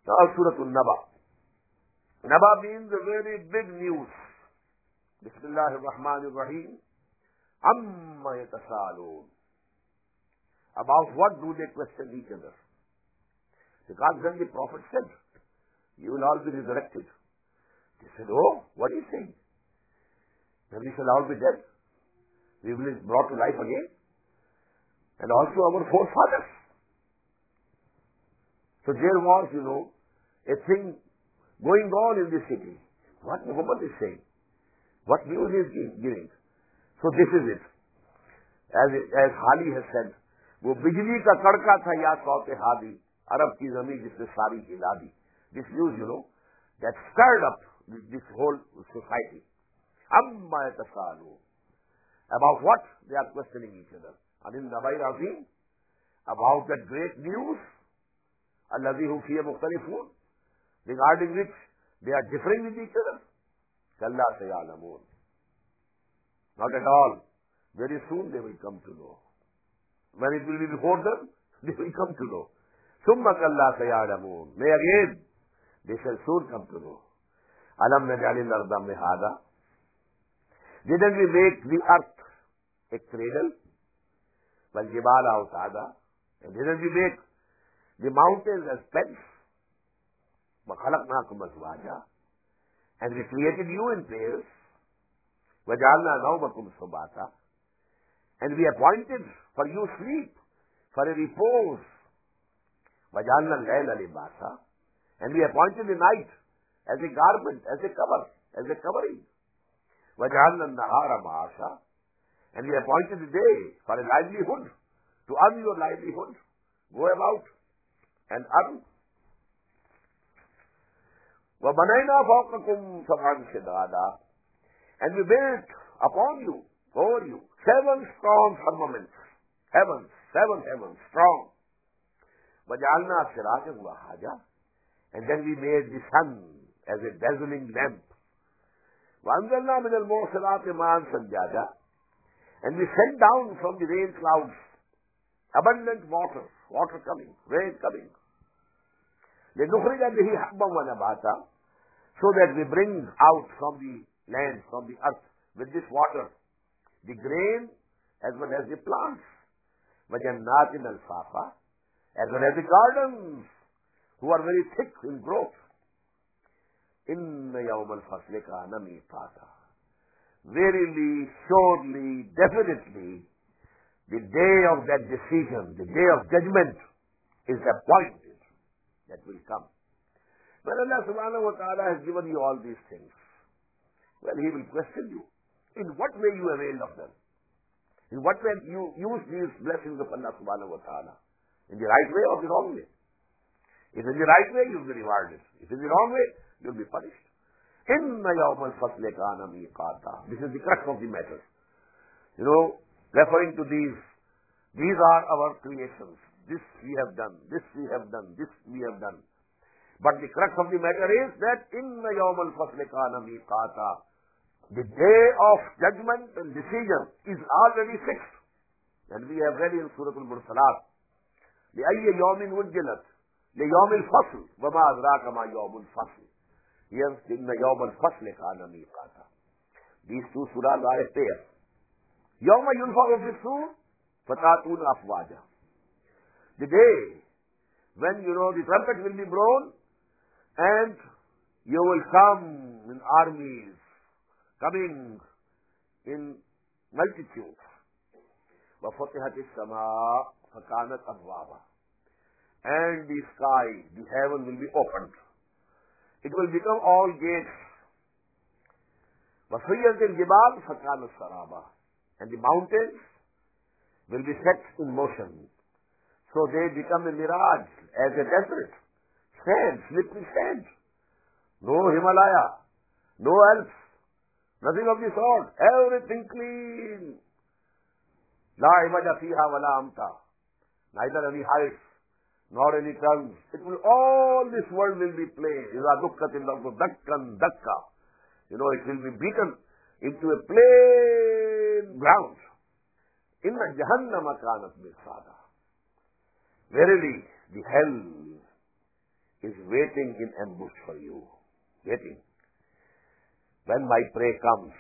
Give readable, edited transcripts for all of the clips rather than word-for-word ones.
Now Surah An-Naba. Naba means a very big news. Bismillahir Rahmanir Rahim. Amma yatasaloon. About what do they question each other? Because then the Prophet said, you will all be resurrected. They said, oh, what are you saying? Then we shall all be dead. We will be brought to life again. And also our forefathers. So there was, a thing going on in the city. What Muhammad is saying. What news he is giving. So this is it. As Hali has said, वो बिजली का कड़का था या saute Hadi अरब की जमीन जिसने सारी हिला दी. This news, that stirred up this whole society. Amma yatasalu. About what? They are questioning each other. Anil Nabai Azim. About that great news. Alladhi hum fihi mukhtalifun. Regarding which they are differing with each other. Kalla sayalamun. Not at all. Very soon they will come to know. When it will be before them, they will come to know. Summa kalla sayalamun. May again, they shall soon come to know. Alam najalil arda mihada. Didn't we make the earth a cradle? Wal jibala awtada. And didn't we make the mountains as pens? Wa khalaqnakum azwaja. And we created you in pairs. Wa ja'alna nawmakum subata. And we appointed for you sleep, for a repose. Wa ja'alna al-layla libasa. And we appointed the night as a garment, as a cover, as a covering. وَجَعَلْنَا النَّهَارَ مَعَاشًا. And we appointed the day for a livelihood, to earn your livelihood. Go about and earn. وَبَنَيْنَا فَوْقَكُمْ سَبْعًا شِدَادًا. And we built upon you, over you, 7 strong firmaments. Heavens, 7 heavens, strong. وَجَعَلْنَا سِرَاجًا وَهَاجًا. And then we made the sun as a dazzling lamp. وَأَنزَلْنَا مِنَ الْمُعْصِرَاتِ مَاءً ثَجَّاجًا. And we sent down from the rain clouds abundant water coming, rain coming. لِنُخْرِجَ بِهِ حَبًّا وَنَبَاتًا. So that we bring out from the land, from the earth, with this water, the grain as well as the plants. وَجَنَّاتٍ أَلْفَافًا. As well as the gardens, who are very thick in growth. إِنَّ يَوْمَ الْفَصْلِ كَانَ مِيقَاتًا. Verily, surely, definitely, the day of that decision, the day of judgment is appointed. That will come. When Allah subhanahu wa ta'ala has given you all these things, well, He will question you. In what way you availed of them? In what way you use these blessings of Allah subhanahu wa ta'ala? In the right way or the wrong way? If in the right way, you'll be rewarded. If in the wrong way, you'll be punished. إِنَّ يَوْمَ الْفَصْلِ كَانَ مِيقَاتًا. This is the crux of the matter. Referring to these are our creations. This we have done, this we have done, this we have done. But the crux of the matter is that إِنَّ يَوْمَ الْفَصْلِ كَانَ مِيقَاتًا. The day of judgment and decision is already fixed. And we have read in Surah Al-Mursalat, لِأَيِّ يَوْمٍ وُجِّلَتْ لِيَوْمِ الْفَصْلِ وَمَا أَدْرَاكَ مَا يَوْمُ الْفَصْلِ. Here, إِنَّ يَوْمَ الْفَصْلِ كَانَ مِيقَاتًا. These two surahs are a pair. يَوْمَ يُنْفَخُ فِي الصُّورِ فَتَأْتُونَ أَفْوَاجًا. The day when, the trumpet will be blown and you will come in armies, coming in multitudes. وَفُتِحَتِ السَّمَاءُ فَكَانَتْ أَبْوَابًا. And the sky, the heaven will be opened. It will become all gates. وَسُيِّرَتِ الْجِبَالُ فَكَانَتْ سَرَابًا. And the mountains will be set in motion. So they become a mirage, as a desert. Sand, slippery sand. No Himalaya, no Alps, nothing of the sort. Everything clean. لَا عِوَجَ فِيهَا وَلَا أَمْتَى. Neither any heights, nor any tongues. All this world will be plain. إِذَا دُكَّتِ الْأَرْضُ دَكًّا دَكًّا. It will be beaten into a plain ground. إِنَّ جَهَنَّمَ كَانَتْ مِرْصَادًا. Verily, the hell is waiting in ambush for you. Waiting. When my prey comes,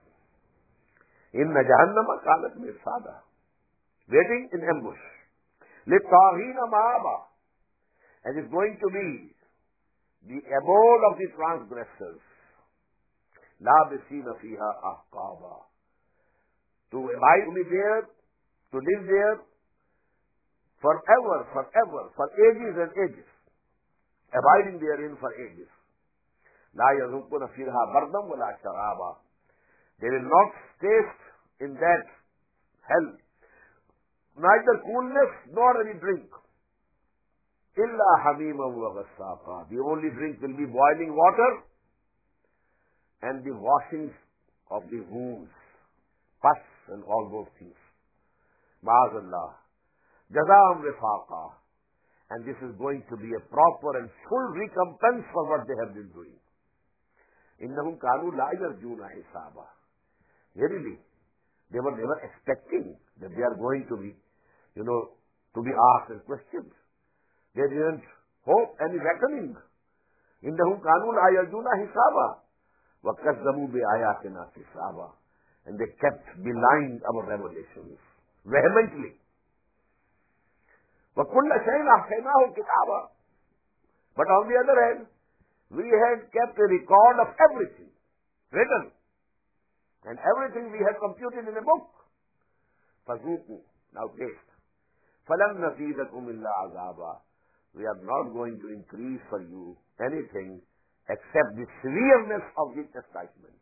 Inna Jahannama kanat mirsada. Waiting in ambush. Littagheena ma'aba. And it's going to be the abode of the transgressors. Labisina fiha ahqaba. To abide me there, to live there, forever, for ages and ages. Abiding therein for ages. La yazukuna fiha bardam wa la sharaba. They will not taste in that hell neither coolness nor any drink. Illa hamimam wa ghassaqa. The only drink will be boiling water and the washings of the wounds, pus and all those things. Ma'azallah. Jazaam wifaqa. And this is going to be a proper and full recompense for what they have been doing. Innahum kanu la yarjuna hisaba. Verily, they were never expecting that they are going to be, to be asked and questioned. They didn't hope any reckoning. Innahum kanu la yarjuna hisaba. Wa kazzabu bi ayatina hisaba. And they kept belying our revelations vehemently. وَكُلَّ شَيْءٍ أَحْصَيْنَاهُ كِتَابًا. But on the other hand, we had kept a record of everything written. And everything we had computed in a book. فَذُوقُوا. Now taste. فَلَمْ نَزِيدَكُمْ إِلَّا عَذَابًا. We are not going to increase for you anything except the severeness of the chastisement.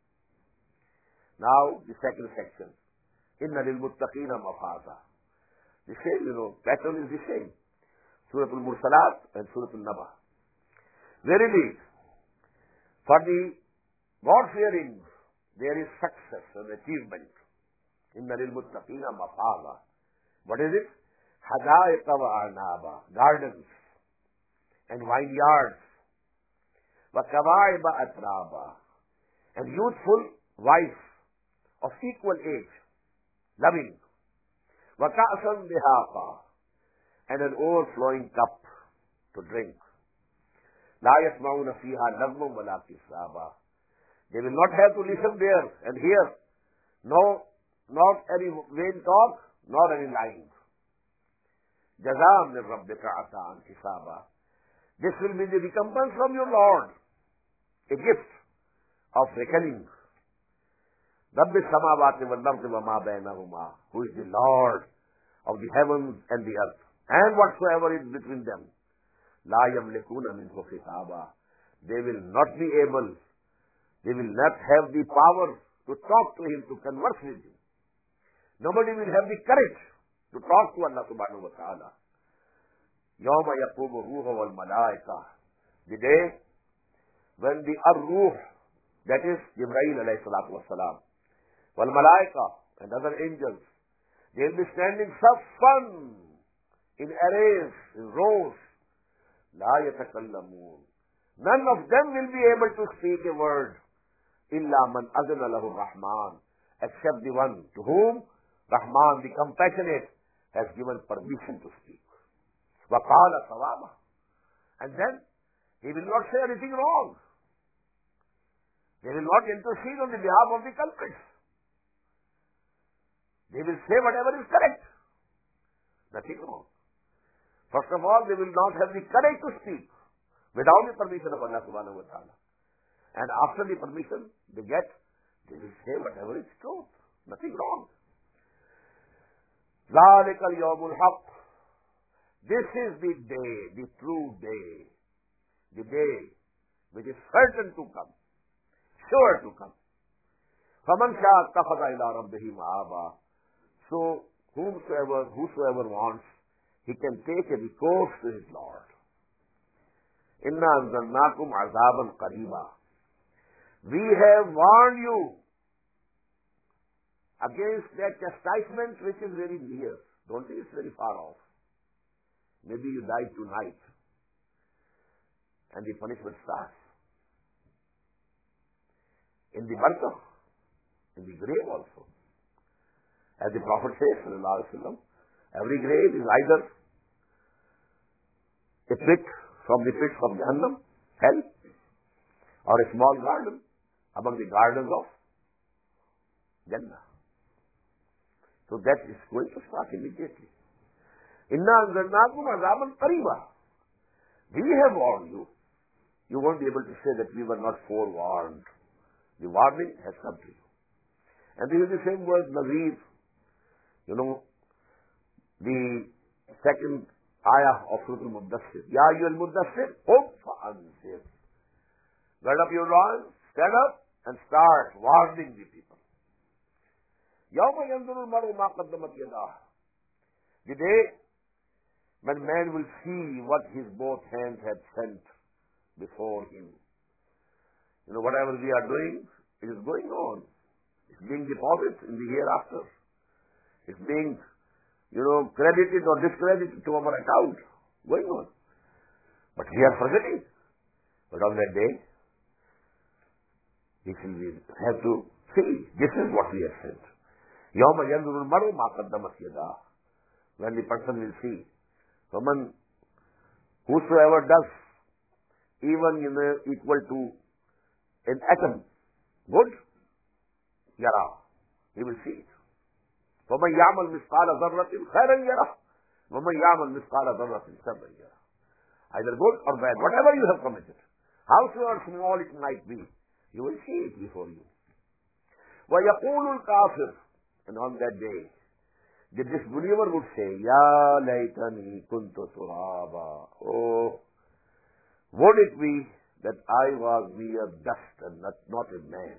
Now, the second section. إِنَّ لِلْمُتَّقِينَ مَفَازًا. The same, pattern is the same. Surah Al-Mursalat and Surah Al-Naba. Verily, for the God-fearing, there is success and achievement. Inna lil-muttaqina mafaza. What is it? Hadaiqa wa arnaba. Gardens and vineyards. Wa kawaiba atraba. And youthful wives of equal age, loving. وَكَأْسًا دِهَاقًا. And an overflowing cup to drink. لَا يَسْمَعُونَ فِيهَا لَغْوًا وَلَا كِذَّابًا. They will not have to listen there and hear. No, not any vain talk, nor any lying. جَزَاءً مِنْ رَبِّكَ عَطَاءً حِسَابًا. This will be the recompense from your Lord. A gift of reckoning. رَبِّ السَّمَاوَاتِ وَالْأَرْضِ وَمَا بَيْنَهُمَا. Who is the Lord of the heavens and the earth, and whatsoever is between them. لَا يَمْلِكُونَ مِنْهُ خِطَابًا. They will not be able, they will not have the power to talk to him, to converse with him. Nobody will have the courage to talk to Allah subhanahu wa ta'ala. يَوْمَ يَقُومُ الرُّوحُ وَالْمَلَائِكَةُ. The day when the Ar-Ruh, that is Jibreel alayhi salatu wassalam, وَالْمَلَائِكَةُ and other angels, they will be standing saffan, in arrays, in rows. لَا يَتَكَلَّمُونَ. None of them will be able to speak a word. إِلَّا مَنْ أَذْنَ لَهُ الرَّحْمَنُ. Except the one to whom Rahman, the compassionate, has given permission to speak. وَقَالَ صَوَابًا. And then, he will not say anything wrong. They will not intercede on the behalf of the culprits. They will say whatever is correct. Nothing wrong. First of all, they will not have the courage to speak without the permission of Allah subhanahu wa ta'ala. And after the permission they get, they will say whatever is truth. Nothing wrong. ذَلِكَ الْيَوْمُ الْحَقِّ. This is the day, the true day. The day which is certain to come. Sure to come. فَمَنْ شَاءَ اتَّخَذَ إِلَىٰ رَبِّهِ مَآبًا. So, whosoever wants, he can take a recourse to his Lord. إِنَّا أَنزَلْنَاكُمْ عَذَابًا قَرِيبًا. We have warned you against that chastisement which is very near. Don't think it's very far off. Maybe you die tonight and the punishment starts. In the barzakh, in the grave also. As the Prophet says, sallallahu alaihi wasallam, every grave is either a pit from the pits of Jahannam, hell, or a small garden among the gardens of Jannah. So that is going to start immediately. Inna anzarnakum azaban qariba. We have warned you. You won't be able to say that we were not forewarned. The warning has come to you. And this is the same word, Nazir. You know, the second ayah of Surah Al-Muddassir. Ya ayyuhal Muddassir, qum fa'anzir. Gird up your loins, stand up, and start warning the people. Yawma yanzuru al-mar'u ma qaddamat yadah. The day when man will see what his both hands had sent before him. You know, whatever we are doing, it is going on. It's being deposited in the hereafter. It's being, credited or discredited to our account. Going on. But we are forgetting. But on that day, we have to see, this is what we have sent. Yawma yanzuru al-mar'u ma qaddamat yadah. When the person will see, whosoever does, even equal to an atom, good, yara, he will see it. وَمَنْ يَعْمَلْ مِثْقَالَ ذَرَّةٍ خَيْرًا يَرَهُ وَمَنْ يَعْمَلْ مِثْقَالَ ذَرَّةٍ شَرًّا يَرَهُ. Either good or bad, whatever you have committed, howsoever small it might be, you will see it before you. وَيَقُولُ الْكَافِرُ. And on that day, the disbeliever would say, Ya laytani kuntu turaba. Oh, would it be that I was mere dust and not a man?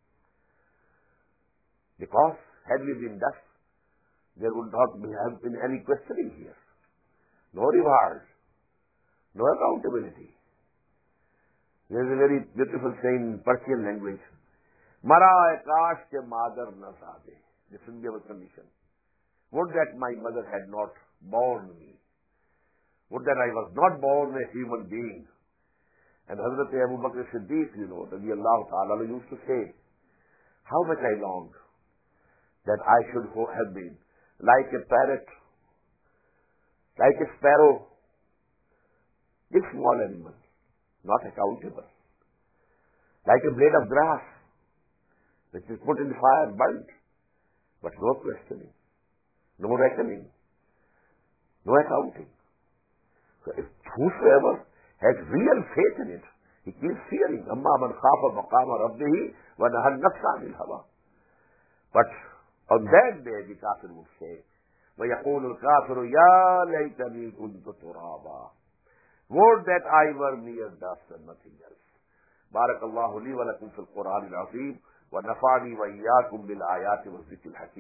Because had we been dust, there would not have been any questioning here. No reward, no accountability. There is a very beautiful saying in Persian language. Mara kash ke madar na saade. This will be our condition. Would that my mother had not born me. Would that I was not born a human being. And Hazrat Abu Bakr Siddiq, radiyallahu ta'ala, used to say, how much I longed that I should have been like a parrot, like a sparrow, this small animal, not accountable, like a blade of grass, which is put in the fire, burnt, but no questioning, no reckoning, no accounting. So if whosoever has real faith in it, he keeps fearing. Amma man khafa maqama rabbihi wa nahan nafsa anil hawa. But on that day, the kafir would say, وَيَقُولُ الْكَافِرُ يَا لَيْتَنِي كُنْتُ تُرَابًا. Would that I were mere dust and nothing else. بارك الله لي ولكم في القرآن العظيم ونفعني وإياكم بالآيات والذكر الحكيم.